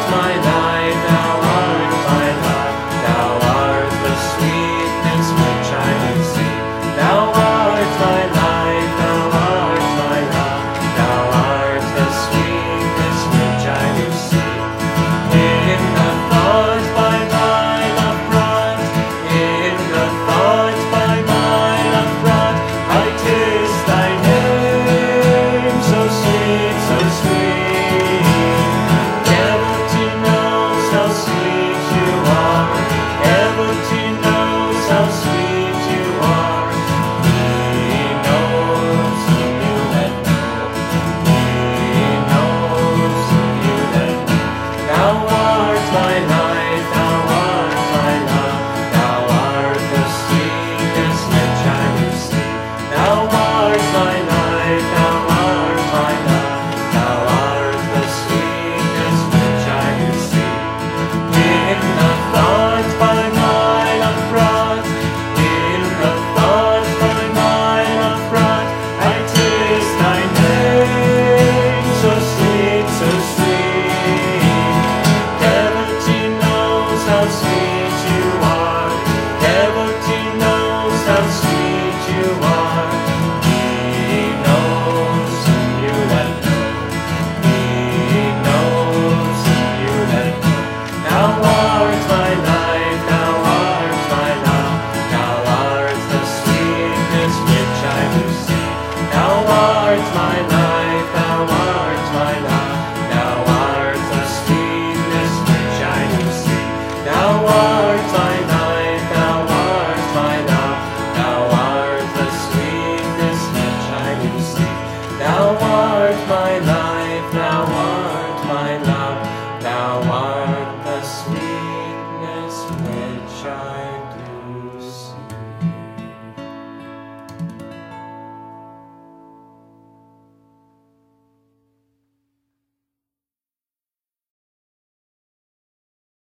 my life, thou art my love, thou art the sweetness which I do see. Thou art my life, thou art my love, thou art the sweetness which I do see. In the thoughts by my love brought, in the thoughts by my love brought, I taste thy name, so sweet, so sweet. Everybody knows how sweet you are, everybody knows how sweet you are. He knows you that know, he knows you that know. Thou art my life, thou art my love, thou art the sweetness which I do see. Thou art my life, thou art my love, thou art the sweetness which I do see. In the thoughts by my love brought, in the thoughts by my love brought, I taste thy name, so sweet, so sweet. Everybody knows how sweet you are, everybody knows how sweet you are. He knows you that know, he knows you that know. Thou art my life, thou art my love, thou art the sweetness which I do see. Thou art my life, thou